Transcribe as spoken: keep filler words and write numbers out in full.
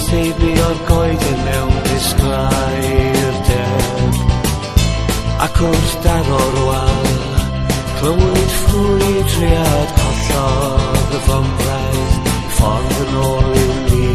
teulu o'r goeden mewn disgrau'r deb. Ac wrth daro'r wal, clywyd ffrwydriad collodd y fombraidd, ffordd yn ôl i'w ni.